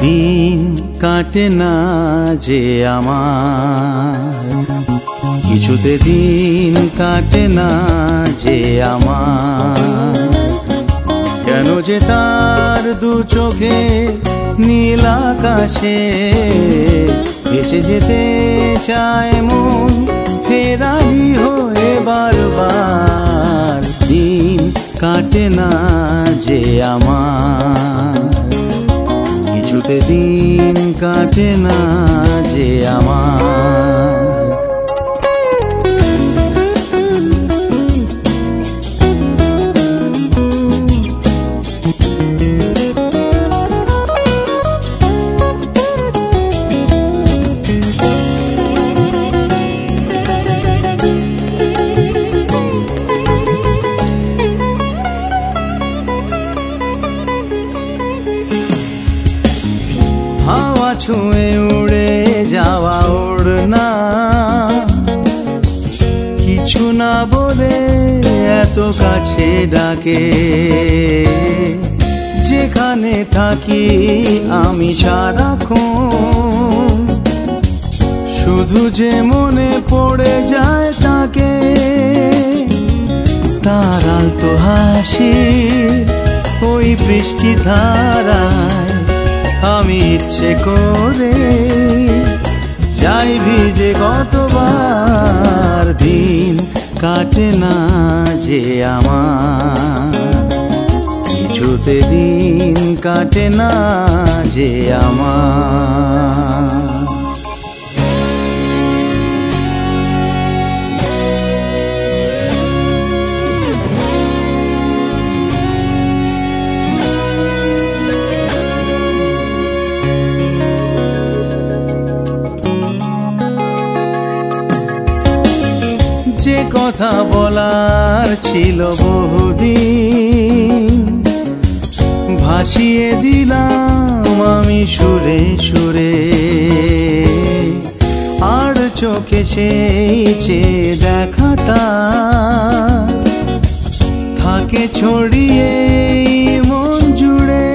দিন কাটে না যে আমার, কিছুতে দিন কাটে না যে আমার। কেন যে তার দু চোখে নীল আকাশে ভেসে যেতে চায় মন ফেরারি হয়ে বারবার। দিন কাটে না যে আমার, কিছুতে দিন কাটে না যে আমার। হাওয়া ছুঁয়ে উড়ে যাওয়া ওড়না, কিছু না বলে এত কাছে ডাকে। যেখানে থাকি আমি সারাক্ষণ, শুধু যে মনে পড়ে যায় তাকে। তার আলতো হাসি ওই বৃষ্টি ধারায় আমি ইচ্ছে করে যাই ভিজে কতবার। দিন কাটে না যে আমার, কিছুতে দিন কাটে না যে আমার। যে কথা বলার ছিল বহুদিন, ভাসিয়ে দিলাম আমি সুরে সুরে। আর চোখে সেই চেয়ে দেখাটা থাকে ছড়িয়ে মন জুড়ে।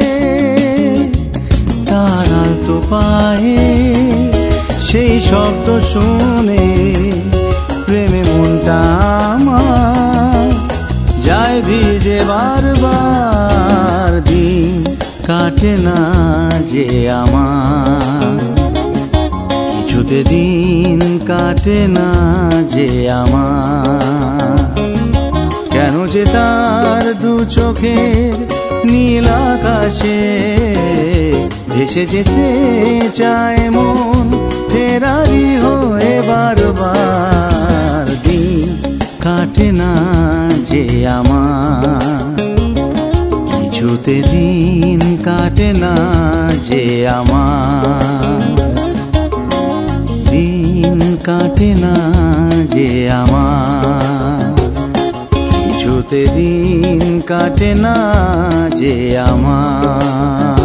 তার আলতো পায়ে সেই শব্দ শুনে প্রেমে মনটা আমার যায় ভিজে বারবার। দিন কাটে না যে আমার, কিছুতে দিন কাটে না যে আমার। কেন যে তার দু চোখের নীল আকাশে ভেসে যেতে চায় মন ফেরারি হয়ে বারবার। দিন কাটে না যে আমার, কিছুতে দিন কাটে না যে আমার। দিন কাটে না যে আমার, কিছুতে দিন কাটে না যে আমার।